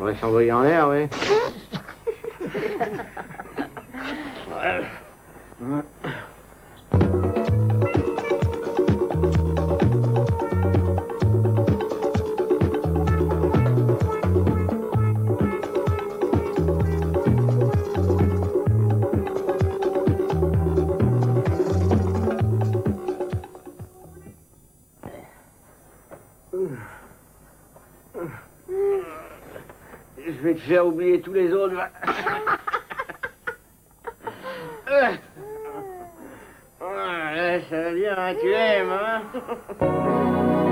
On va s'envoyer en l'air, oui. Je vais te faire oublier tous les autres. Ça va bien, hein, tu aimes, hein?